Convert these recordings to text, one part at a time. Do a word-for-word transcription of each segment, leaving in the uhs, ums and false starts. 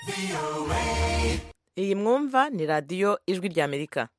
iyi mwumva ni radiyo ijwi ry'Amerika.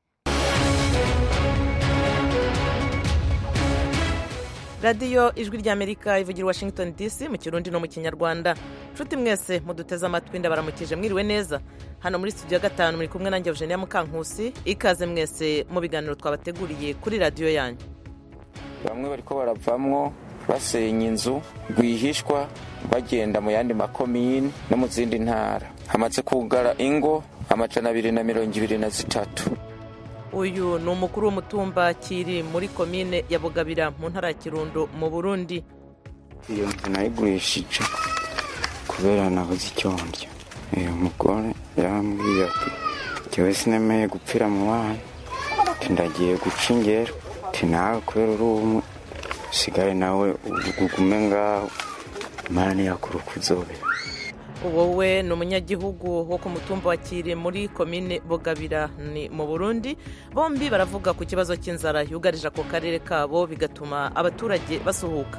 radiyo ijwi ry'Amerika ivugira Washington D C mu kirundi no mu kinyarwanda. Nshuti mwese muduteze amatwi ndabaramukije mwiriwe neza. Hano muri studio ya gatanu muri kumwe nanjye Eugenia Mukankusi. Ikaze mwese mu biganiro twabateguriye kuri radiyo yanyu. Bamwe bariko baravamwo basenya inzu rwihishwa bagenda mu yandi makomine no mu zindi ntara. Hamaze kugara ingo amajana abiri na mirongo ibiri na zitatu. Uyu ni umukuru w'umutumba kiri muri komine ya Bugabira mu ntara ya Kirundo mu Burundi. Iyo nzu nayigurishije kubera nabuze icyo ndya. Iyo mugore yarambwiye ati jewe sinemeye gupfira mu bana, ndagiye guca ingero, ati nawe kubera uri umwe sigaye nawe ugume ngaho Imana ntiyakurukuzobera. Wowe ni umunyagihugu wo ku mutumba wa Kiri muri komine Bugabira ni mu Burundi. Bombi baravuga ku kibazo cy'inzara yugarije ako karere kabo bigatuma abaturage basuhuka.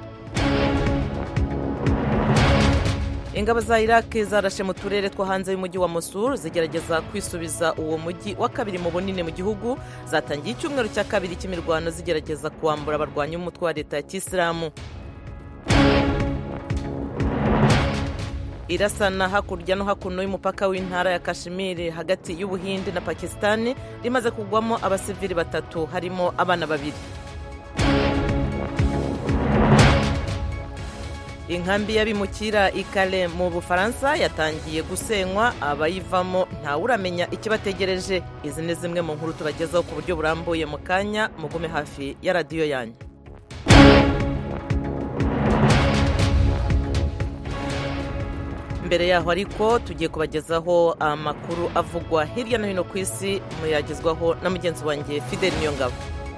Ingabo za Iraq zarashe mu turere two hanze y'umujyi wa Mosul zigerageza kwisubiza uwo mujyi wa kabiri mu bunini mu gihugu. Zatangiye icyumweru cya kabiri cy'imirwano zigerageza kuambura abarwanyi b'umutwe wa leta ya Kisilamu. Irasana hakurya no hakuno y'umupaka w'intara ya Kashmir hagati y'Ubuhinde na Pakistan rimaze kugwamo abasivili batatu harimo abana babiri. Inkambi y'abimukira Ikale mu Bufaransa yatangiye gusenywa, abayivamo nta uramenya ikibategereje. Izi ni zimwe mu nkuru tubagezaho ku buryo burambuye mu kanya, mugume hafi ya radiyo yanyu. Mbere yaho ariko tugiye kubagezaho amakuru avugwa hirya no hino ku isi, muyagezwaho na mugenzi wanjye Fidel Niyongabo.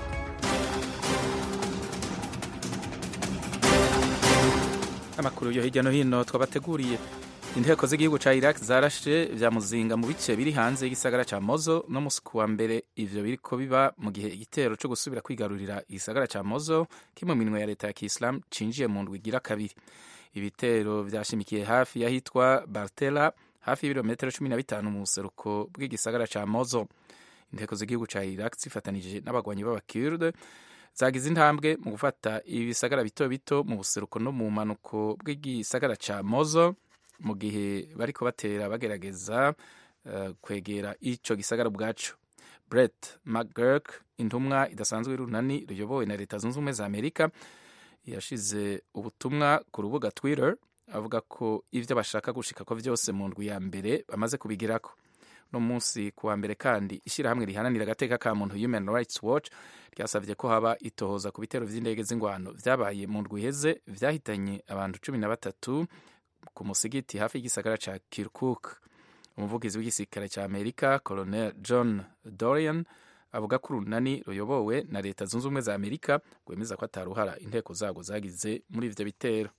Amakuru yo hirya no hino twabateguriye. Inteko z'igihugu ca Iraq zarashe vya muzinga mu bice biri hanze y'igisagara ca Mosul no musi kuwa mbere. Ivyo biriko biba mu gihe igitero co gusubira kwigarurira igisagara ca Mosul kimwe mu minwe ya leta ya Kiislamu cinjiye mu ndwi igira kabiri. Ibitero vyashimikiye hafi yahitwa Bartella, hafi y'ibirometero cumi na bitanu mu buseruko bw'igisagara ca Mosul. Inteko z'igihugu ca Iraq zifatanije n'abagwanyi b'Abakurde zagize intambwe mu gufata ibisagara bito bito mu buseruko no mu manuko bw'igisagara ca Mosul mu gihe bariko batera bagerageza uh, kwegera ico gisagara ubwaco. Brett McGurk, intumwa idasanzwe y'urunani ruyobowe na leta zunze ubumwe za Amerika, yashize ubutumwa ku rubuga Twitter avuga ko ivyo bashaka gushika ko vyose mu ndwi ya mbere bamaze kubigirako. No munsi kuwa mbere kandi ishirahamwe rihananira agateka ka muntu Human Rights Watch ryasavye ko haba itohoza ku bitero vy'indege z'ingwano vyabaye mu ndwi iheze vyahitanye abantu cumi na batatu ku musigiti hafi y'igisagara ca Kirkuk. Umuvugizi w'igisirikare ca Amerika Colonel John Dorian avuga ko urunani ruyobowe na leta zunze ubumwe za Amerika rwemeza ko ataruhara inteko zago zagize muri ivyo bitero.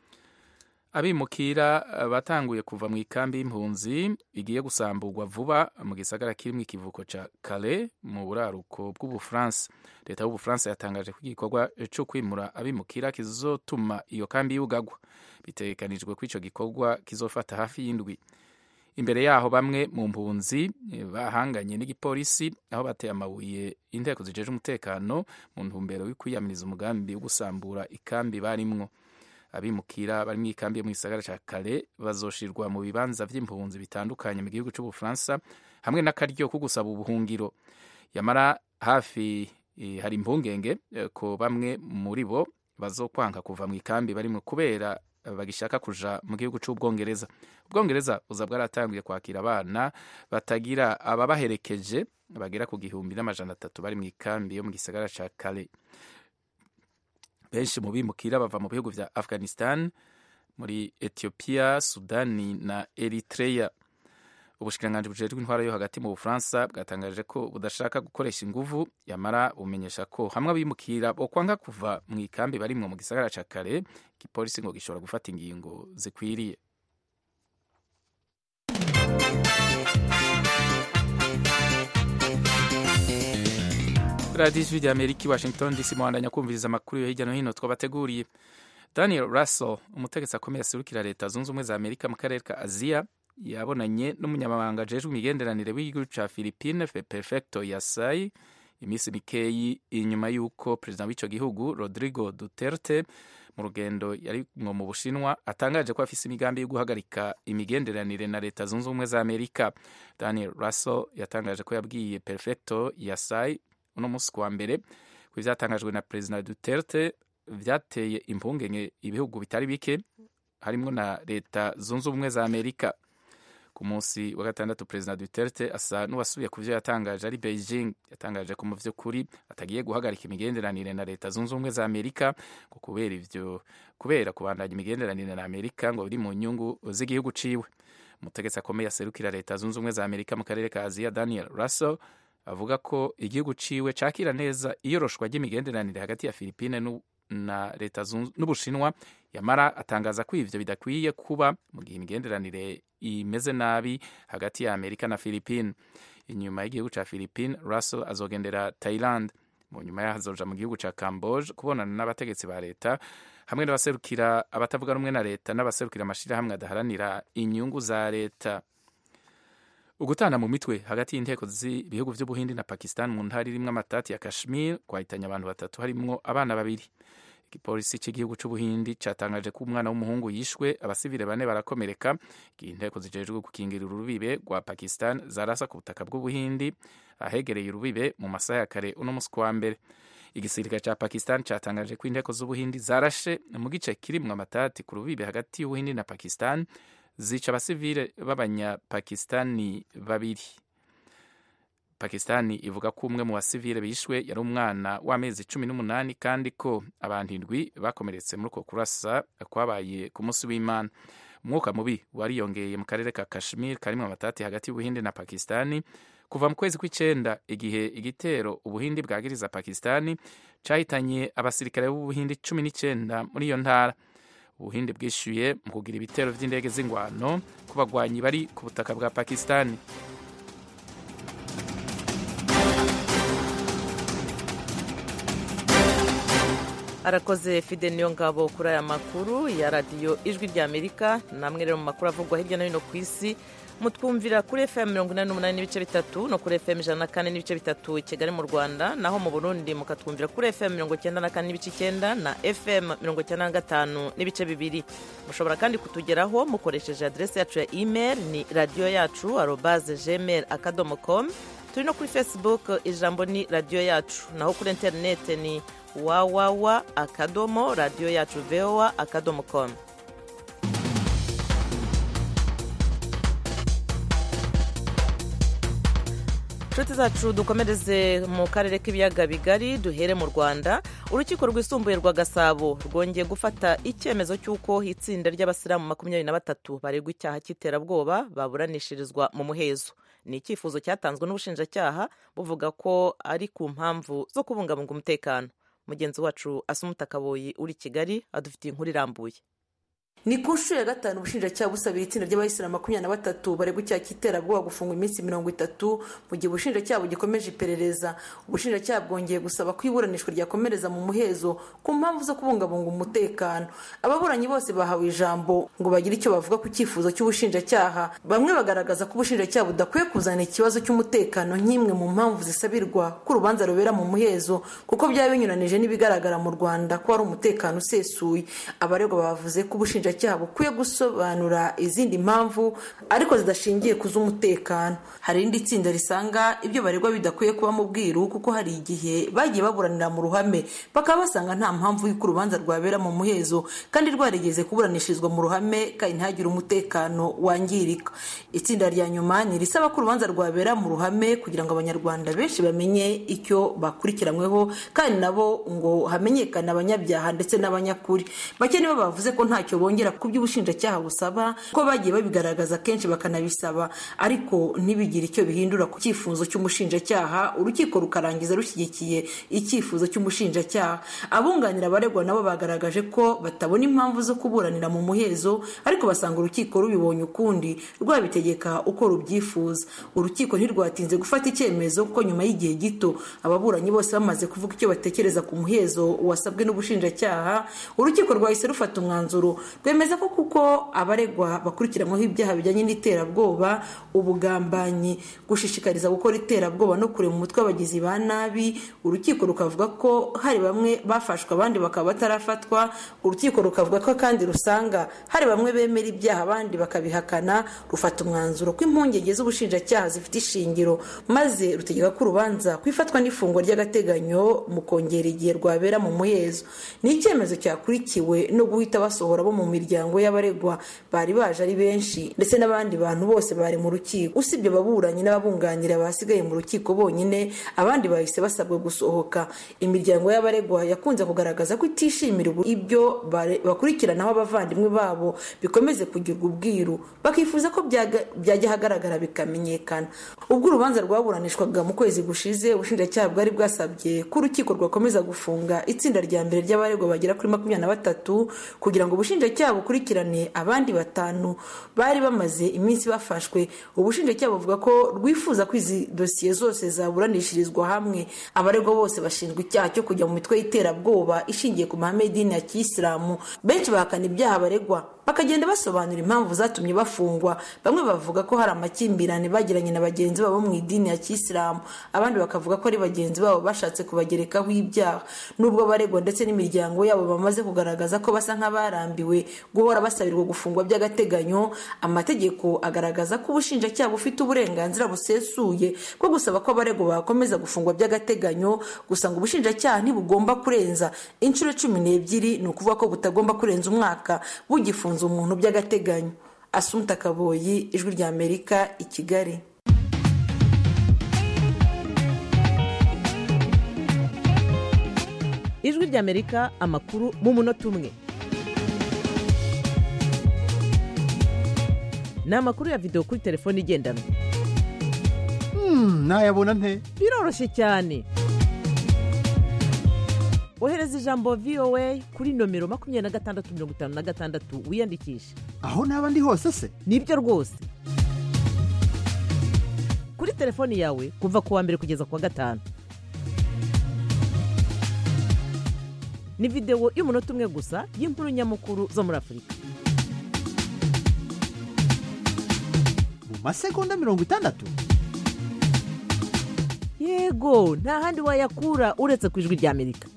Abimukira batanguye kuva mu ikambi y'impunzi igiye gusamburwa vuba mu gisagara kirimwo ikivuko ca Calais mu buraruko bw'Ubufaransa. Leta y'Ubufaransa yatangaje ko igikorwa co kwimura abimukira kizotuma iyo kambi yugagwa. Bitegekanijwe ko ico gikorwa kizofata hafi y'indwi. Imbere yaho bamwe mu mpunzi bahanganye n'igipolisi aho bateye amabuye inteko zijeje umutekano mu ntumbero yo kwiyamiriza umugambi wo gusambura ikambi barimwo. Abimukira bari mu ikambi mu gisagara ca Calais bazoshirwa mu bibanza vy'impunzi bitandukanye mu gihugu c'Ubufaransa hamwe n'akaryo ko gusaba ubuhungiro. Yamara hafi eh, hari impungenge eh, ko bamwe muri bo bazokwanka kuva mu ikambi barimwo kubera bagishaka kuja mu gihugu c'Ubwongereza. Ubwongereza buza bwaratangiye kwakira abana batagira ababaherekeje bagera ku gihumbi n'amajana atatu bari mu ikambi yo mu gisagara ca Calais. Benshi mu bimukira bava mu bihugu vya Afghanistan, muri Ethiopia, Sudani na Eritrea. Ubushikiranganji bujejwe intwaro yo hagati mu Bufaransa bwatangaje ko budashaka gukoresha inguvu, yamara bumenyesha ko hamwe abimukira bo kwanga kuva mu ikambi barimwo mu gisagara ca Calais, igipolisi ngo gishobora gufata ingingo zikwiriye. radiyo ijwi rya Amerika i Washington D C muhandanya kumviriza amakuru yo hirya no hino twabateguriye. Daniel Russell, umutegetsi akomeye aserukira leta zunze ubumwe za Amerika mu karere ka Aziya, yabonanye n'umunyamabanga ajejwe imigenderanire w'igihugu ca Philippines Perfecto Yasai iminsi mikeyi inyuma y'uko perezida w'ico gihugu Rodrigo Duterte mu rugendo yarimwo mu Bushinwa atangaje ko afise imigambi yo guhagarika imigenderanire na leta zunze ubumwe za Amerika. Daniel Russell yatangaje ko yabwiye Perfecto Yasai uno musi kuwa mbere ko ivyatangajwe na perezida Duterte vyateye impungenge ibihugu bitari bike harimwo na leta zunze ubumwe za Amerika. Ku munsi wa gatandatu perezida Duterte asa n'uwasubiye ku vyo yatangaje ari Beijing. Yatangaje ko mu vy'ukuri atagiye guhagarika imigenderanire na leta zunze ubumwe za Amerika ngo kubera ivyo kubera kubandanya imigenderanire na Amerika ngo biri mu nyungu z'igihugu ciwe. Umutegetsi akomeye aserukira leta zunze ubumwe za Amerika mu karere ka Aziya Daniel Russell avuga ko igihugu ciwe cakira neza iyoroshwa ry'imigenderanire hagati ya Philippines na leta n'Ubushinwa, yamara atangaza ko ivyo bidakwiye kuba mu gihe imigenderanire imeze nabi hagati ya Amerika na Philippines. Inyuma y'igihugu ca Philippines, Russell azogendera Thailand. Mu nyuma yaho azoja mu gihugu ca Camboge kubonana n'abategetsi ba leta hamwe n'abaserukira abatavuga rumwe na leta n'abaserukira amashirahamwe adaharanira inyungu za leta. Ugutana mu mitwe hagati y'inteko z'ibihugu vy'Ubuhindi na Pakistan mu ntara irimwo amatati ya Kashmir kwahitanye abantu batatu harimwo abana babiri. Igipolisi cy'igihugu c'Ubuhindi catangaje ko umwana w'umuhungu yishwe, abasivile bane barakomereka igihe inteko zijejwe gukingira urubibe rwa Pakistan zarasa ku butaka bw'Ubuhindi ahegereye urubibe mu masaha ya kare uno musi kuwa mbere. Igisirikare ca Pakistan catangaje ko inteko z'Ubuhindi zarashe mu gice kirimwo amatati ku rubibe hagati y'Ubuhindi na Pakistan zica abasivile b'abanyapakistani babiri. Pakistani ivuga ko umwe mu basivile bishwe yari umwana w'amezi cumi n'umunani kandi ko abantu indwi bakomeretse muri uko kurasa kwabaye ku munsi w'Imana. Umwuka mubi wariyongeye mu karere ka Kashmir karimwo amatati hagati y'Ubuhindi na Pakistani kuva mu kwezi kw'icenda igihe igitero Ubuhindi bwagiriza Pakistani cahitanye abasirikare b'Ubuhindi cumi n'icenda muri iyo ntara. Ubuhindi bwishyuye mu kugira ibitero vy'indege z'ingwano ku bagwanyi bari ku butaka bwa Pakistani. Arakoze Fide Niyongabo kuri aya makuru ya radiyo Ijwi ry'Amerika. Namwe rero mu makuru avugwa hirya no hino ku isi mutwumvira kuri F M mirongo inani n'umunani n'ibice bitatu no kuri F M ijana na kane n'ibice bitatu i Kigali mu Rwanda, naho mu Burundi mukatwumvira kuri F M mirongo icyenda na kane n'ibice icyenda na F M mirongo icyenda na gatanu n'ibice bibiri. Mushobora kandi kutugeraho mukoresheje adresse yacu ya email ni radio yacu arobase gmail akadomo com. Turi no kuri Facebook ijambo ni radio yacu, naho kuri internet ni wawawa akadomo radio yacu voa akadomo com. Nshuti zacu dukomereze mu karere k'ibiyaga bigari, duhere mu Rwanda. Urukiko rwisumbuye rwa Gasabo rwongeye gufata icyemezo cy'uko itsinda ry'abasilamu makumyabiri na batatu baregwa icyaha cy'iterabwoba baburanishirizwa mu muhezo. Ni icyifuzo cyatanzwe n'ubushinjacyaha buvuga ko ari ku mpamvu zo kubungabunga umutekano. Mugenzi wacu Asumuta Kaboyi uri Kigali adufitiye inkuru irambuye. Ni ku nshuro ya gatanu ubushinjacyaha busabira itsinda ry'abayisilamu makumyabiri na batatu baregwa icyaha cy'iterabwoba gufungwa iminsi mirongo itatu mu gihe ubushinjacyaha bugikomeje iperereza. Ubushinjacyaha bwongeye gusaba ko iburanishwa ryakomereza mu muhezo ku mpamvu zo kubungabunga umutekano. Ababuranyi bose bahawe ijambo ngo bagire icyo bavuga ku cyifuzo cy'ubushinjacyaha. Bamwe bagaragaza ko ubushinjacyaha budakwiye kuzana ikibazo cy'umutekano nk'imwe mu mpamvu zisabirwa ko urubanza rubera mu muhezo kuko byaba binyuranije n'ibigaragara mu Rwanda ko hari umutekano usesuye. Abaregwa bavuze ko ubushinjacyaha cyabo kwiye gusobanura izindi mpamvu ariko zidashingiye ku z'umutekano. Hari indi tsinda risanga ibyo baregwa bidakwiye kuba mu bwiru kuko hari igihe bagiye baburanira mu ruhame bakaba basanga nta mpamvu y'uko urubanza rwabera mu muhezo kandi rwarigeze kuburanishirizwa mu ruhame kandi ntagire umutekano wangirika. Itsinda rya nyuma ni risaba ko urubanza rwabera mu ruhame kugira ngo abanyarwanda benshi bamenye icyo bakurikiranyweho kandi nabo ngo hamenyekane abanyabyaha ndetse n'abanyakuri. Bake nibo bavuze ko ntacyo bongera ku by'ubushinjacyaha busaba ko bagiye babigaragaza kenshi bakanabisaba ariko ntibigire icyo bihindura ku cyifuzo cy'umushinjacyaha. Urukiko rukarangiza rushyigikiye icyifuzo cy'umushinjacyaha. Abunganira abaregwa nabo bagaragaje ko batabona impamvu zo kuburanira mu muhezo ariko basanga urukiko rubibonye ukundi rwabitegeka uko rubyifuza. Urukiko ntirwatinze gufata icyemezo kuko nyuma y'igihe gito ababuranyi bose bamaze kuvuga icyo batekereza ku muhezo wasabwe n'ubushinjacyaha, urukiko rwahise rufata umwanzuro rwemeje bwemeza ko kuko abaregwa bakurikiranyweho ibyaha bijyanye n'iterabwoba, ubugambanyi, gushishikariza gukora iterabwoba no kurema umutwe w'abagizi ba nabi, urukiko rukavuga ko hari bamwe bafashwe abandi bakaba batarafatwa. Urukiko rukavuga ko kandi rusanga hari bamwe bemera ibyaha abandi bakabihakana, rufata umwanzuro ko impungenge z'ubushinjacyaha zifite ishingiro, maze rutegeka ko urubanza kwifatwa n'ifungwa ry'agateganyo mu kongera igihe rwabera mu muhezo. Ni icyemezo cyakurikiwe no guhita basohora bo mu miryango y'abaregwa bari baje ari benshi, ndetse n'abandi bantu bose bari mu rukiko. Usibye ababuranyi n'ababunganira basigaye mu rukiko bonyine, abandi bahise basabwa gusohoka. Imiryango y'abaregwa yakunze kugaragaza ko itishimira ibyo bakurikiranaho abavandimwe babo bikomeze kugirwa ubwiru, bakifuza ko byajya hagaragara bikamenyekana. Ubwo urubanza rwaburanishwaga mu kwezi gushize, ubushinjacyaha bwari bwasabye ko urukiko rwakomeza gufunga itsinda rya mbere ry'abaregwa bagera kuri makumyabiri na batatu kugira ngo ubushinjacyaha bukurikirane abandi batanu bari bamaze iminsi bafashwe. Ubushinjacyaha buvuga ko rwifuza ko izi dosiye zose zaburanishirizwa hamwe. Abaregwa bose bashinjwa icyaha cyo kujya mu mitwe y'iterabwoba ishingiye ku mahame y'idini ya Kiyisilamu. Benshi bahakana ibyaha baregwa, bakagenda basobanura impamvu zatumye bafungwa. Bamwe bavuga ko hari amakimbirane bagiranye na bagenzi babo mu idini ya Kiyisilamu, abandi bakavuga ko ari bagenzi babo bashatse kubagerekaho ibyaha. Nubwo abaregwa ndetse n'imiryango yabo bamaze kugaragaza ko basa nk'abarambiwe guhora basabirwa gufungwa by'agateganyo, amategeko agaragaza ko ubushinjacyaha bufite uburenganzira busesuye bwo gusaba ko abaregwa bakomeza gufungwa by'agateganyo. Gusa ngo ubushinjacyaha ntibugomba kurenza inshuro cumi n'ebyiri, ni ukuvuga ko butagomba kurenza umwaka bugifunze umuntu by'agateganyo. Asumta Kaboyi, Ijwi rya Amerika, i Kigali. Ijwi rya Amerika, amakuru mu munota umwe. Ni amakuru ya video kuri telefone igendanwa. Hmm, nayabona nte? Biroroshye cyane. Ohereza ijambo V O A kuri nomero makumyabiri na gatandatu mirongo itanu na gatandatu wiyandikishe. Aho naba ndi hose se? Nibyo rwose. Kuri telefoni yawe kuva ku wa mbere kugeza ku wa gatanu. Ni video y'umunota umwe gusa y'inkuru nyamukuru zo muri Afurika. Mu masegonda mirongo itandatu? Yego, nta handi wayakura uretse ku Ijwi rya Amerika.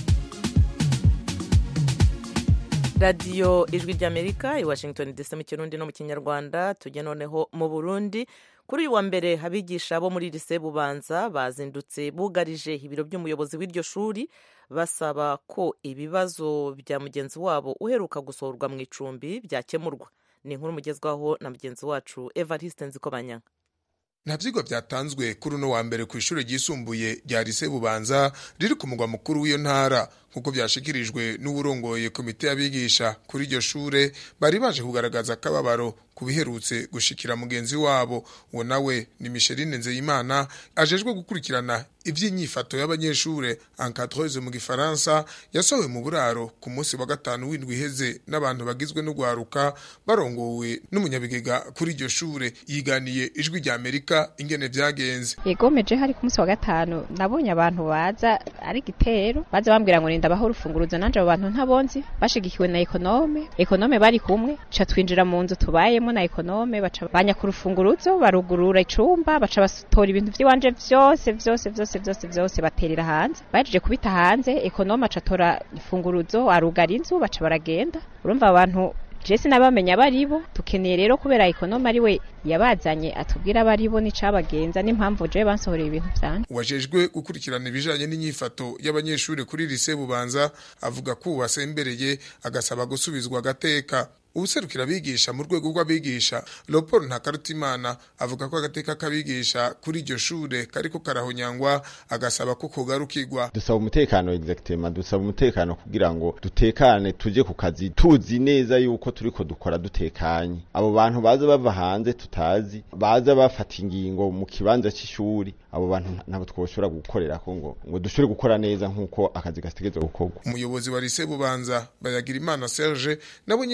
Radio Ijwi rya Amerika i Washington D C mu Kirundi no mu Kinyarwanda. Tujye noneho mu Burundi. Kuri uyu wa mbere abigisha bo muri Lycée Bubanza bazindutse bugarije ibiro by'umuyobozi w'iryo shuri basaba ko ibibazo bya mugenzi wabo uheruka gusohorwa mu icumbi byakemurwa. Ni inkuru mugezwaho na mugenzi wacu Evariste Nzikobanya. Nta vyigwa byatanzwe kuri uno wa mbere ku ishuri ryisumbuye rya Lycée Bubanza riri ku mugwa mukuru w'iyo ntara, nkuko byashikirijwe n'uburongoye komite y'abigisha kuri iryo shure. Bari baje kugaragaza akababaro kubiherutse gushikira mugenzi wabo. Uwo nawe ni Micheline Nzeyimana, ajejwe gukurikirana ivy'inyifato y'abanyeshure, encadreuse mu Gifaransa, yasohowe mu buraro ku munsi wa gatanu w'indwi iheze n'abantu bagizwe n'ugwaruka barongowe n'umunyabigega kuri iryo shure. Yiganiye Ijwi rya Amerika ingene vyagenze. Yegomeje hari ku munsi wa gatanu nabonye abantu baza ari gitero, baza bambwira ngo ninda baho urufunguruzo, nanje abo bantu ntabonzi, bashigikiwe na ekonome ekonome bari kumwe, ca twinjira mu nzu tubayemo na ekonome, baca banya ku rufunguruzo, barugurura icumba, baca basotora ibintu vy'iwanje vyose vyose vyose vyose vyose baterera hanze. Baje kubita hanze, ekonome acatora ifunguruzo, arugara inzu, baca baragenda. Urumva abantu Jesse nabamenya baribo, tukeneye rero kubera ekonome ari we yabazanye atubwira baribo n'icabagenza n'impamvu je bansohoreye ibintu vyane. Wajejwe gukurikirana ibijanye n'inyifato y'abanyeshure kuri Lycée Bubanza avuga ko wasembereye agasaba gusubizwa agateka. Ubuserukira abigisha mu rwego rw'abigisha Leopold Ntakarutimana avuga ko agateka kabigisha kuri iryo shure kariko karahonyangwa, agasaba ko kogarukirwa. Dusaba umutekano exactement, dusaba umutekano kugira ngo dutekane tuje ku kazi tuzi neza yuko turiko dukora dutekanye. Abo bantu baza bava hanze tutazi, baza bafata ingingo mu kibanza c'ishuri, abo bantu nabo twoshobora gukorera ko ngo ngo dushobore gukora neza nkuko akazi gategezwe gukorwa. Umuyobozi wa Lycée Bubanza Bayagira Imana Serge nabo nyene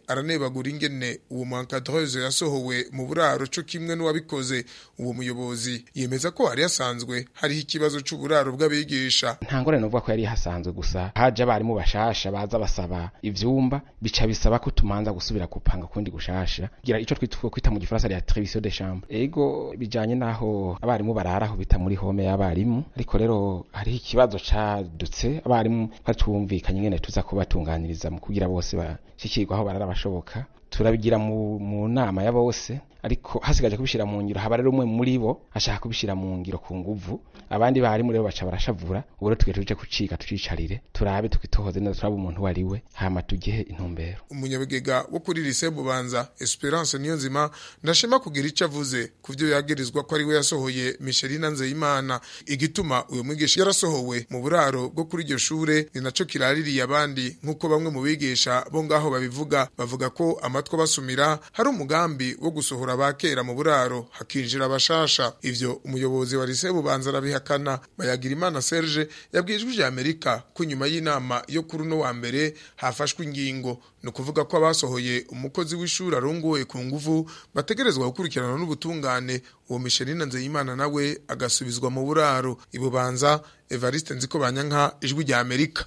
aranebagura ingene uwo muencadreuse yasohowe mu buraro co kimwe n'uwabikoze. Uwo muyobozi yemeza ko hari hasanzwe hariho ikibazo c'uburaro bw'abigisha. Nta ngorane novuga ko yari hasanzwe, gusa haje abarimu bashasha baza basaba ivyumba, bica bisaba ko tumanza gusubira kupanga kundi gushasha gira ico twita mu gifaransa ya révision des chambres. Ego bijanye naho abarimu bararaho bita muri home y'abarimu, ariko rero hariho ikibazo cadutse abarimu batumvikanye ngene tuza kubatunganiriza mu kugira bose bashikirwa aho barara bashoboka. Turabigira mu, mu nama ya bose, ariko hasigaje kubishira mu ngiro. Haba rero umwe muri bo ashaka kubishira mu ngiro ku nguvu, abandi barimu rero baca barashavura. Ubwo tuge tuje kucika tucicarire turabe tukitohoze neza turaba umuntu wariwe hama tugihe intumbero. Umunyabigega wo kuri Lycée Bubanza Esperance Niyonzima ndashima kugira ico avuze kuvyo yagirizwa ko ari we yasohoye Michelina Nzeyimana. Igituma uyo mwigisha yarasohowe mu buraro bwo kuri iryo shure ni naco kiraririye abandi, nkuko bamwe mu bigisha bo ngaho babivuga. Bavuga ko amatwa basumira hari umugambi wo gusohora abakera mu buraro hakinjira abashasha. Ivyo umuyobozi wa Lycée Bubanza arabihakana. Bayagirimana Serge yabwijwe ijya Amerika ko nyuma y'inama yo kuri no wa mbere hafashwe ingingo, no kuvuga ko abasohoye umukozi w'ishuri arongoye ku nguvu bategerezwa gukurikirana n'ubutungane. Uwo Michelina Nzeyimana nawe agasubizwa mu buraro. Ibubanza, Evariste Nzikobanyanka, ijwi rya Amerika.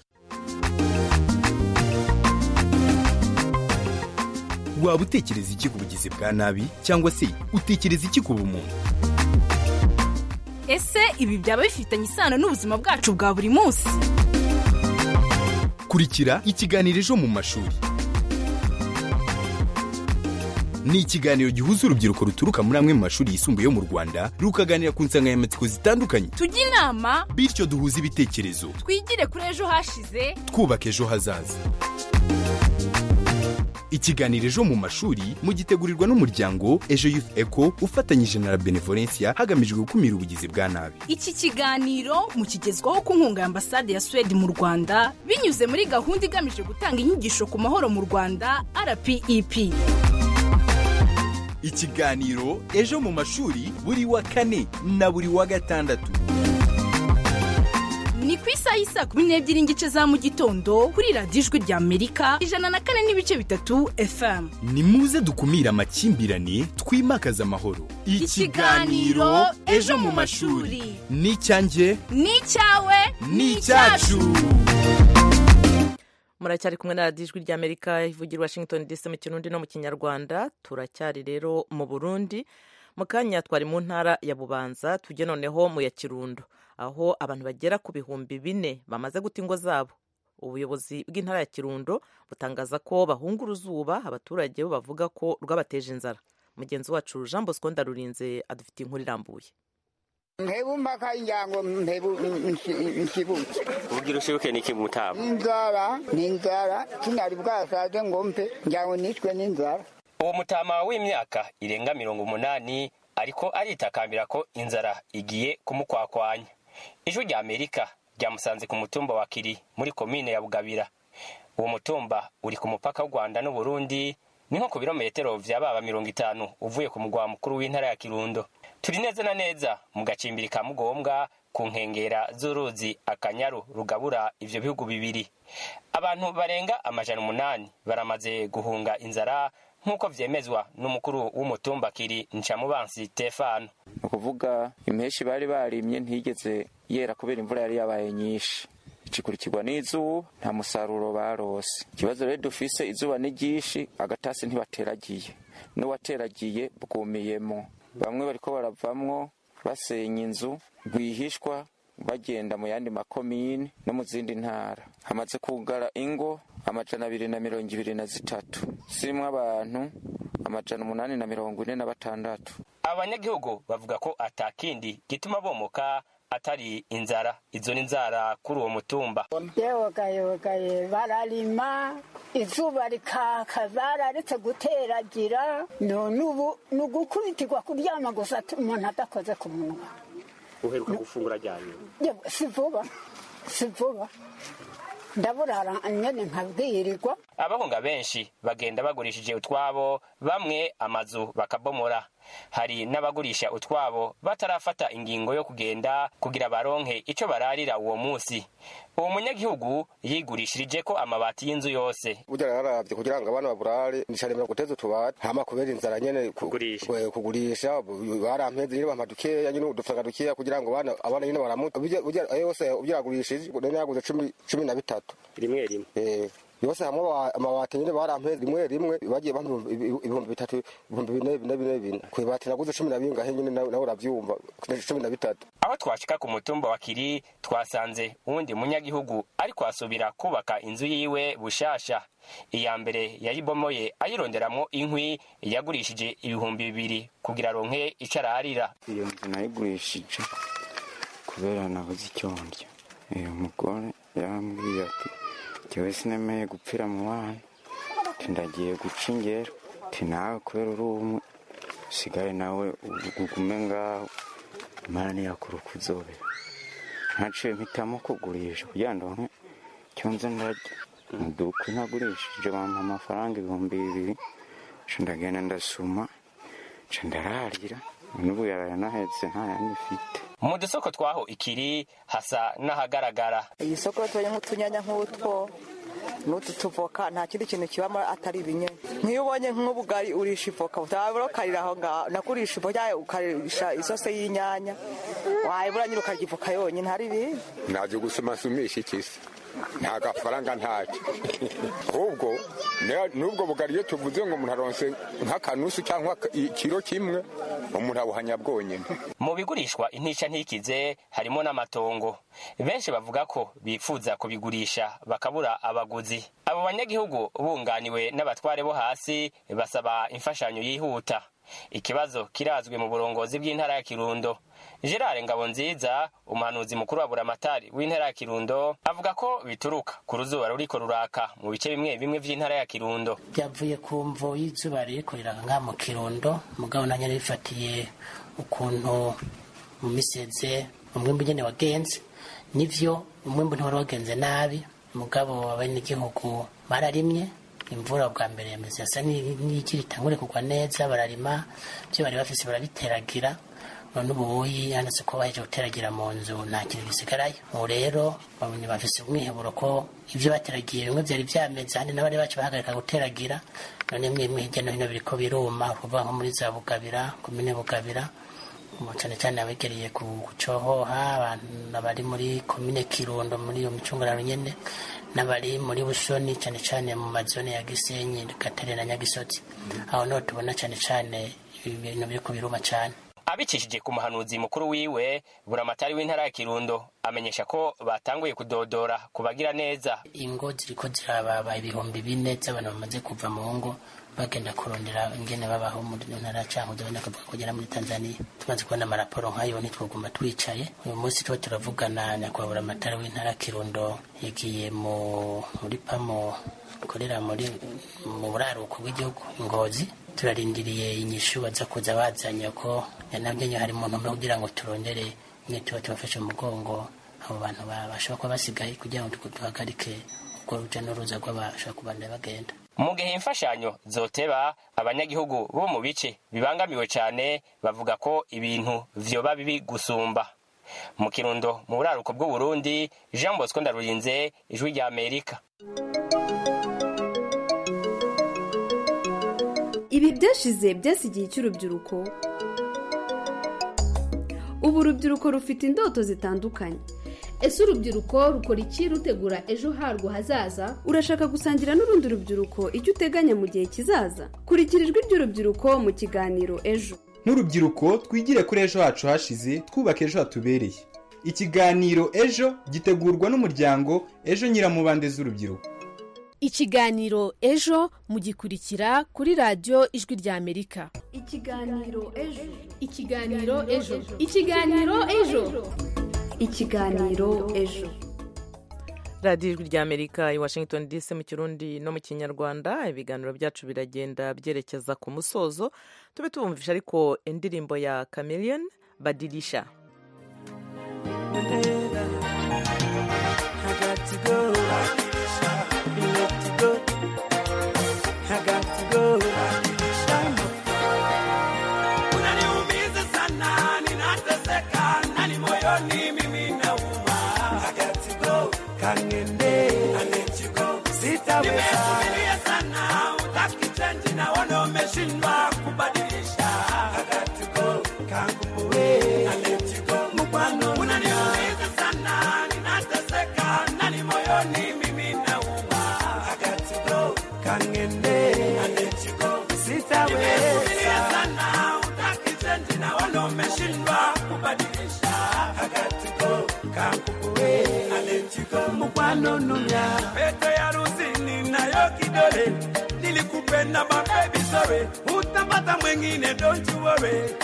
Waba utekereza iki ku bugizi bwa nabi cyangwa se utekereza iki ku bumuntu? Ese ibi byaba bifitanye isano n'ubuzima bwacu bwa buri munsi? Kurikira ikiganiro Ejo mu mashuri. Ni ikiganiro gihuza urubyiruko ruturuka muri amwe mu mashuri yisumbuye yo mu Rwanda rukaganira ku nsanganyamatsiko zitandukanye. Tujye inama bityo duhuze ibitekerezo, twigire kuri ejo hashize, twubaka ejo hazaza. Ikiganiro Ejo mu mashuri mugitegurirwa n'umuryango Ejo Youth Eco ufatanyije na Benevolencia hagamijwe gukumira ubugizi bwa nabi. Iki kiganiro mukigezwaho ku nkunga ya Ambasade ya Sweden mu Rwanda binyuze muri gahunda igamije gutanga inyigisho ku mahoro mu Rwanda R P E P. Ikiganiro Ejo mu mashuri buri wa kane na buri wa gatandatu. Ni ku isaha y'isa kumi n'ebyiri n'igice za mu gitondo kuri radiyo ijwi rya Amerika ijana na kane n'ibice bitatu F M. Ni muze dukumira amakimbirane, twimakaza amahoro. Ikiganiro Ejo mu mashuri ni icyanjye, ni icyawe, ni icyacu. Muracyari kumwe na radiyo ijwi rya Amerika ivugira Washington D C mu Kirundi no mu Kinyarwanda. Turacyari rero mu Burundi. Mu kanya twari mu ntara ya Bubanza, tujye noneho mu ya Kirundo, aho abantu bagera ku bihumbi bine bamaze guta ingo zabo. Ubuyobozi bw'intara ya Kirundo butangaza ko bahunga uruzuba, abaturage bo bavuga ko rwabateje inzara. Mugenzi wacu Jean Bosco Ndarurinze adufitiye inkuru irambuye. Mpebu mpaka injango mpebu nkibuke. Ubugira ushibuke niki mutaba? Inzara, ni inzara, kinari bwasaze ngo mpe, njango nishwe n'inzara. Uwo mutama w'imyaka irenga mirongo umunani ariko aritakambira ko inzara igiye kumukwakwanya. Ijwi rya Amerika ryamusanze ku mutumba wa Kiri muri komine ya Bugabira. Uwo mutumba uri ku mupaka w'u Rwanda n'u Burundi, ni nko ku birometero vy'ababa mirongo itanu uvuye ku mugwa mukuru w'intara ya Kirundo. Turi neza na neza mu gacimbiri ka Mugombwa ku nkengera z'uruzi Akanyaru rugabura ivyo bihugu bibiri. Abantu barenga amajana umunani baramaze guhunga inzara nkuko vyemezwa n'umukuru w'umutumba Kiri Ncamubansi Stefano. Ukuvuga impeshi bari barimye ntigeze yera kubera imvura yari yabaye nyinshi, ikurikirwa n'izuba, nta musaruro barose. Ikibazo rero dufise izuba ni ryinshi, agatasi ntibateragiye, n'uwateragiye bwumiyemo. Bamwe bariko baravamwo basenya inzu rwihishwa bagenda mu yandi makomine no mu zindi ntara. Hamaze kugara ingo amajana abiri na mirongo ibiri na zitatu, sirimwo abantu amajana umunani na mirongo ine na batandatu. Abanyagihugu bavuga ko atakindi gituma bomoka atari inzara. Izo ni inzara kuri uwo mutumba. Yewogaye bararima, izuba rikaka, bararetse guteragira, none ubu nugukubitirwa kuryama gusa umuntu adakoze ku munwa. Uheruka gufungura ryari? Si vuba, si vuba. Ndaburara nyene nkabwirirwa. Abahunga benshi bagenda bagurishije utwabo, bamwe amazu bakabomora. hari n'abagurisha utwabo batarafata ingingo yo kugenda kugira baronke ico bararira uwo musi. Uwo munyagihugu yigurishirije ko amabati y'inzu yose. Burya yararavye kugira ngo abana baburare nisharemera guteza utubati hama kubera inzara nyene kugurisha kugurisha barampeze nyine bamadukeya nyine udufaranga dukeya kugira ngo abana abana nyine baramuta burya yose ubyagurishije none yaguze cumi na bitatu rimwe rimwe eh yose hamwe amabati nyine barampeze rimwe rimwe bagiye bampa ibihumbi bitatu ibihumbi bine bine bine bine kwibati naguze cumi na bingahe nyine nawe uravyumva cumi na bitatu. Aho twashika ku mutumba wa Kiri twasanze uwundi munyagihugu ariko asubira kubaka inzu yiwe bushasha. Iya mbere yayibomoye ayironderamwo inkwi yagurishije ibihumbi bibiri kugira ronke icararira. Iyo nzu nayigurishije kubera nabuze icyo ndya. Iyo mugore yarambwiye ati jewe sinemeye gupfira mu bana ndagiye guca ingero ati nawe kubera uri umwe usigaye nawe ugume ngaho imana ntiyakura uko uzobera. Ntaciye mpitamo kugurisha kugira ngo ndonke icyo nze ndarya. Muduka nagurishije bampa amafaranga ibihumbi bibiri nca ndagenda ndasuma nca ndararira n'ubu yaranahetse nta yandi mfite. Mu dusoko twaho Ikiri hasa n'ahagaragara. Iyi soko tuye nk'utunyanya nk'utwo n'utu tuvoka nta kindi kintu kibamo atari ibinyanya. Nk'iyo ubonye nk'ubugari urisha ivoka utabura ukarira aho ngaho nakurisha ivoka ukarisha isose y'inyanya wayibura nyine ukarya ivoka yonyine hari ibindi. Naje gusoma sumisha ikisi nta gafaranga ntacyo ahubwo n'ubwo bugari iyo tuvuze ngo umuntu aronse nk'akanusu cyangwa ikiro kimwe umuntu abuhanya bwonyine. Mu bigurishwa intica ntikize harimo n'amatongo. Benshi bavuga ko bifuza kubigurisha bakabura abaguzi. Abo banyagihugu bunganiwe n'abatware bo hasi basaba imfashanyo yihuta. Ikibazo kirazwe mu burongozi bw'intara ya Kirundo. Gerard Ngabonziza umuhanuzi mukuru wa Buramatari w'intara ya Kirundo avuga ko bituruka ku ruzuba ruriko ruraka mu bice bimwe bimwe vy'intara ya Kirundo. Byavuye ku mvo y'izuba ririko riranga mu Kirundo mugabo nanye rifatiye ukuntu mu miseze umwimbu nyene wagenze nivyo umwimbu ntwari wagenze nabi mugabo abene igihugu bararimye imvura bwa mbere yameze yasa n'ikiri tangure kugwa neza bararima byo bari bafise barabiteragira none ubuyi yanase ko baje guteragira mu nzu nta kintu gisigarayo. Ubu rero babonye bafise umwiheburo ko ivyo bateragiye bimwe vyari vyameze handi n'abari bacu bahagarika guteragira none mwe mwe hirya no hino biriko biruma kuvuga nko muri za Bugabira komine Bugabira cyane cyane abegereye ku Cohoha abantu bari muri komine Kirundo muri iyo micungararo nyene n'abari muri Busoni cyane cyane mu mazone ya Gisenyi Gatere na Nyagisozi aho no tubona cyane cyane ibintu biriko biruma cyane. Abicishije ku muhanuzi mukuru wiwe Buramatari w'intara ya Kirundo amenyesha ko batanguye kudodora kubagira neza. Ingo ziriko zirababa ibihumbi bine z'abantu bamaze kuva mu ngo bagenda kurondera ingene babaho muri ntara canke ndabona kuvuga kugera muri Tanzania. Tumaze kubona amaraporo nkayo nitwoguma twicaye uyu munsi twa turavugana nyakwa Buramatari w'intara ya Kirundo yagiye mu muri pamo korera muri mu buraruko bw'igihugu Ngozi turarindiriye inyishu baza kuza bazanye ko yanabyenye hari umuntu umwe kugira ngo turondere nyito tubafashe mu mugongo abo bantu babasha ko basigaye kugira ngo tuhagarike uko ruja n'uruza rw'abasha kubanda bagenda. Mu gihe imfashanyo zoteba abanyagihugu bo mu bice bibangamiwe cyane bavuga ko ibintu vyoba bibi gusumba. Mu Kirundo mu buraruko bw'u Burundi Jean Bosco Ndarurinze ijwi rya Amerika. Ibi byashize byasigiye cy'urubyiruko. Ubu urubyiruko rufite indoto zitandukanye. Ese urubyiruko rukora iki rutegura ejo harwo hazaza? Urashaka gusangira n'urundi rubyiruko icyo uteganya mu gihe kizaza? Kurikira ijwi ry'urubyiruko mu kiganiro Ejo. N'urubyiruko twigire kuri ejo hacu hashize twubaka ejo hatubereye. Ikiganiro Ejo gitegurwa n'umuryango Ejo Nyiramubande z'urubyiruko. Ikiganiro Ejo mugikurikira kuri radio Ijwi rya Amerika. Ikiganiro Ejo. Ikiganiro Ejo. Ikiganiro Ejo. Ikiganiro Ejo. Radio Ijwi rya Amerika i Washington D C mu Kirundi no mu Kinyarwanda. Ibiganiro byacu biragenda byerekeza ku musozo. Tube tubumvisha ariko indirimbo ya Chameleone Badilisha. When moyoni mimi nauma. I got to go, kangende, I let you go, sitaweza. Nimesubiria sana, utaki change na wana umeshindwa kubadilisha. I got to go, kanguwe, I let you go, mkwano. Unaniumiza sana, ninateseka, nani moyoni mimi nauma. I got to go, kangende, I let you go, sitaweza. Nimesubiria sana, utaki change na wana umeshindwa kubadilisha. I got to go, kanguwe, I let you go, mkwano numya. Pete ya rusini nayo kidole, nilikupenda my baby sorry, utapata mwengine don't you worry.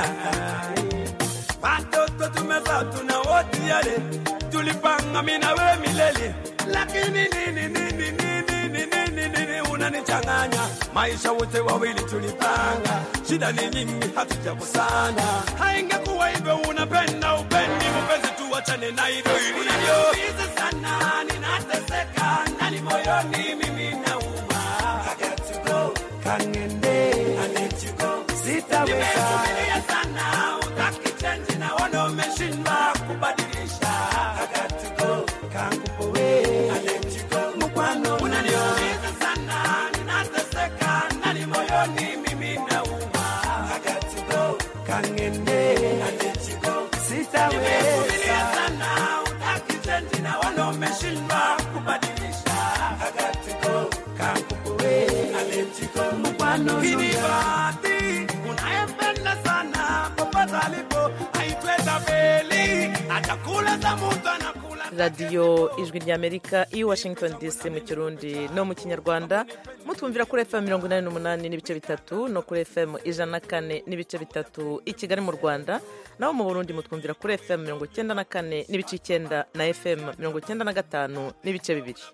Watoto tumezaa tuna wote yale, tulipanga mimi na wewe milele, lakini nini nini nini nini nini unanichanganya. Maisha wote wawili tulipanga, shida ni nyingi hatujakosana. Haingekuwa hivyo unapenda upendi mpenzi tuachane na hivyo unaniumiza sana, ninateseka ndani moyoni mimi nauma. I got to go, kangende, I let you go, sitaweza. Nimesubiria sana, utaki change na wana umeshindwa kubadilisha. I got to go, kangupowe, I let you go, mkwano. Unaniumiza sana, ninateseka ndani moyoni mimi nauma. I got to go, kangende, I let you go, sitaweza. Nimesubiria sana, utaki change na wana umeshindwa kubadilisha. I got to go, kangupowe, I let you go, mkwano. Kinibati, unayempenda sana, popote alipo, haitweza feli, atakula za mtu anakula. radiyo ijwi ry'amerika i washington dc mu kirundi no mu kinyarwanda, mutwumvira kuri fm mirongo inani n'umunani n'ibice bitatu no kuri fm ijana na kane n'ibice bitatu i kigali mu rwanda, naho mu burundi mutwumvira kuri fm mirongo icyenda na kane n'ibice icyenda na fm mirongo icyenda na gatanu n'ibice bibiri.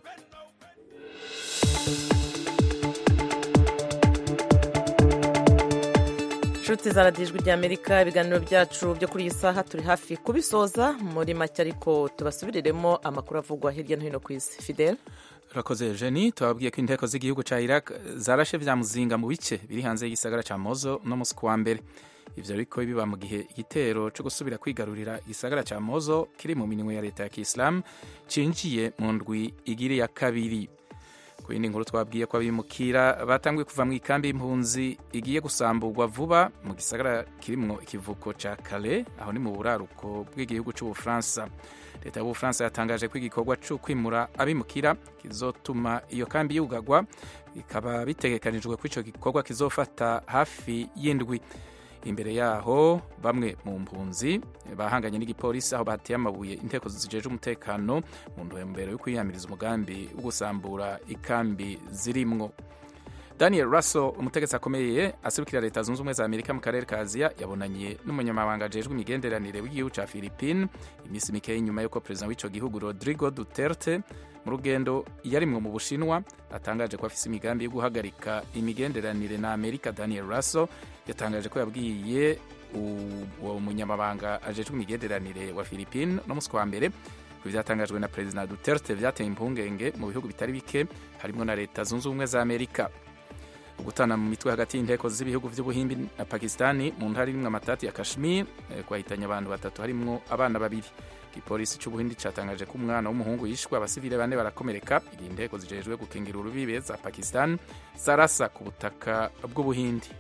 inshuti za radiyo ijwi ry'amerika, ibiganiro byacu byo kuri iyi saha turi hafi kubisoza muri make, ariko tubasubiriremo amakuru avugwa hirya no hino ku isi. Fidel urakoze Jenny, tubabwiye ko inteko z'igihugu cya Iraq zarashe vya muzinga mu bice biri hanze y'igisagara cya Mosul no musi kuwa mbere. Ivyo ariko biba mu gihe igitero cyo gusubira kwigarurira igisagara cya Mosul kiri mu minwe ya leta ya Kiislamu cinjiye mu ndwi igiri ya kabiri. Ku yindi nkuru twabwiye ko abimukira batanguye kuva mu ikambi y'impunzi igiye gusamburwa vuba mu gisagara kirimwo ikivuko ca Calais, aho ni mu buraruko bw'igihugu c'Ubufaransa. Leta y'Ubufaransa yatangaje ko igikorwa cyo kwimura abimukira kizotuma iyo kambi yugagwa, bikaba bitegekanijwe ko ico gikorwa kizofata hafi y'indwi. Imbere yaho bamwe mu mpunzi bahanganye n'igipolisi aho bateye amabuye inteko zijeje umutekano mu ntumbero yo kwiyamiriza umugambi wo gusambura ikambi zirimwo. Daniel Russell, umutegetsi akomeye aserukira leta zunze ubumwe za Amerika mu karere ka Aziya, yabonanye n'umunyamabanga ajejwe imigenderanire w'igihugu ca Philippines imisi mikeyi nyuma y'uko perezida w'ico gihugu Rodrigo Duterte mu rugendo yarimwo mu Bushinwa atangaje ko afise imigambi yo guhagarika imigenderanire na Amerika. Daniel Russell yatangaje ko yabwiye uwo munyamabanga ajejwe imigenderanire wa Philippines no musi wa mbere ko vyatangajwe na perezida Duterte vyateye impungenge mu bihugu bitari bike harimo na leta zunze ubumwe za Amerika. Ugutana mu mitwe hagati y'inteko z'ibihugu vy'Ubuhindi na Pakistani mu ntara irimwo amatati ya Kashmir kwahitanye abantu batatu harimwo abana babiri. Igipolisi c'Ubuhindi catangaje ko umwana w'umuhungu yishwe, abasivile bane barakomereka igihe inteko zijejwe gukingira urubibe za Pakistan zarasa ku butaka bw'Ubuhindi.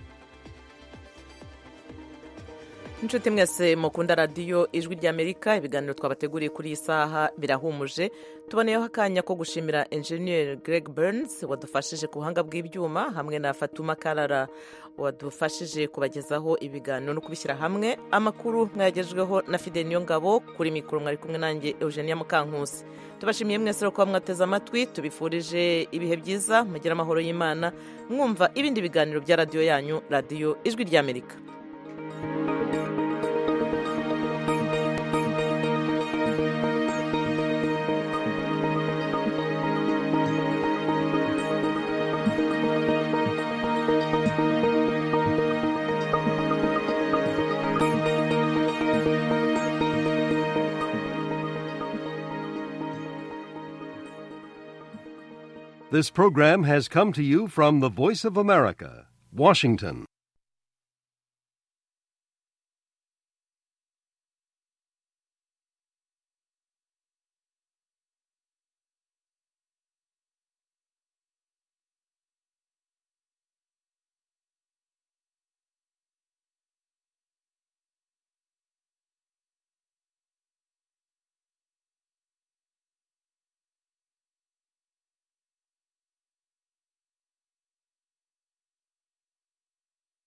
inshuti mwese mukunda radiyo ijwi ry'amerika, ibiganiro twabateguriye kuri iyi saha birahumuje. tuboneyeho akanya ko gushimira engineer Greg Burns wadufashije ku buhanga bw'ibyuma, hamwe na Fatuma Karara wadufashije kubagezaho ibiganiro no kubishyira hamwe. Amakuru mwayagejweho na Fidel Niyongabo, kuri mikoro mwari kumwe nanjye Eugenia Mukankusi. tubashimiye mwese ko mwateze amatwi, tubifurije ibihe byiza, mugire amahoro y'Imana, mwumva ibindi biganiro bya radiyo yanyu, radiyo ijwi ry'Amerika. This program has come to you from the Voice of America, Washington.